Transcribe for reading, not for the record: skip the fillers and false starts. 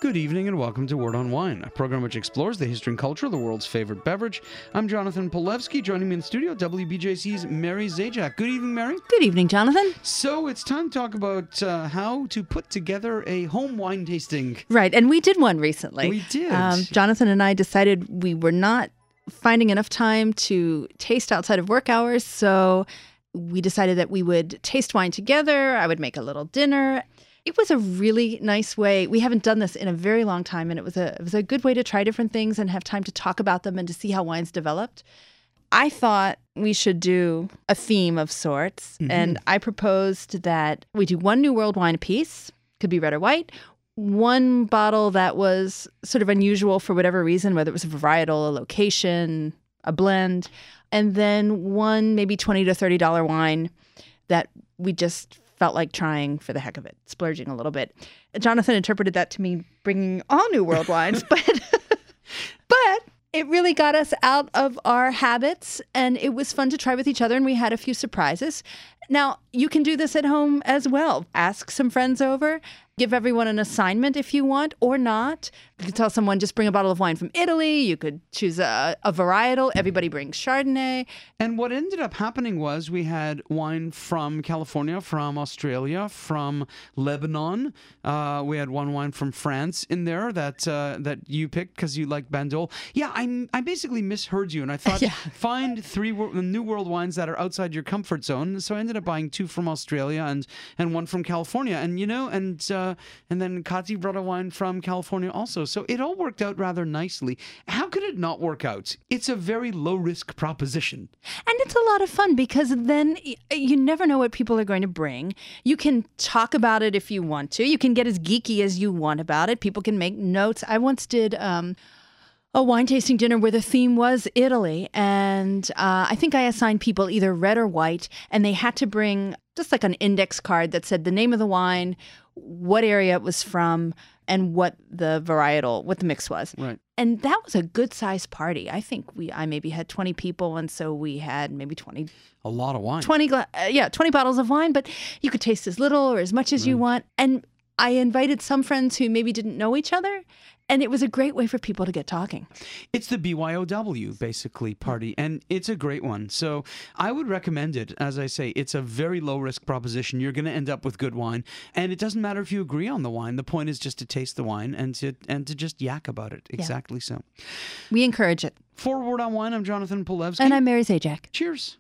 Good evening and welcome to Word on Wine, a program which explores the history and culture of the world's favorite beverage. I'm Jonathan Polewski. Joining me in the studio, WBJC's Mary Zajac. Good evening, Mary. Good evening, Jonathan. So it's time to talk about how to put together a home wine tasting. Right, and we did one recently. We did. Jonathan and I decided we were not finding enough time to taste outside of work hours, so we decided that we would taste wine together. I would make a little dinner. It was a really nice way. We haven't done this in a very long time, and it was a good way to try different things and have time to talk about them and to see how wines developed. I thought we should do a theme of sorts, and I proposed that we do one New World wine apiece, could be red or white, one bottle that was sort of unusual for whatever reason, whether it was a varietal, a location, a blend, and then one maybe $20 to $30 wine that we just felt like trying for the heck of it, splurging a little bit. Jonathan interpreted that to mean bringing all New World wines, but it really got us out of our habits, and it was fun to try with each other, and we had a few surprises. Now, you can do this at home as well. Ask some friends over. Give everyone an assignment if you want, or not. You could tell someone, just bring a bottle of wine from Italy. You could choose a varietal. Everybody brings Chardonnay. And what ended up happening was we had wine from California, from Australia, from Lebanon. We had one wine from France in there that you picked because you like Bandol. Yeah, I basically misheard you, and I thought find three New World wines that are outside your comfort zone. So I ended up buying two from Australia and one from California. And then Kati brought a wine from California also. So it all worked out rather nicely. How could it not work out? It's a very low-risk proposition. And it's a lot of fun because then you never know what people are going to bring. You can talk about it if you want to. You can get as geeky as you want about it. People can make notes. I once did a wine tasting dinner where the theme was Italy. And I think I assigned people either red or white, and they had to bring just like an index card that said the name of the wine, what area it was from, and what the varietal, what the mix was. Right. And that was a good-sized party. I think I maybe had 20 people, and so we had maybe 20. A lot of wine. 20 bottles of wine, but you could taste as little or as much as you want. And I invited some friends who maybe didn't know each other, and it was a great way for people to get talking. It's the BYOW, basically, party, and it's a great one. So I would recommend it. As I say, it's a very low-risk proposition. You're going to end up with good wine, and it doesn't matter if you agree on the wine. The point is just to taste the wine and to just yak about it. Exactly so. We encourage it. For Word on Wine, I'm Jonathan Polewski. And I'm Mary Zajac. Cheers.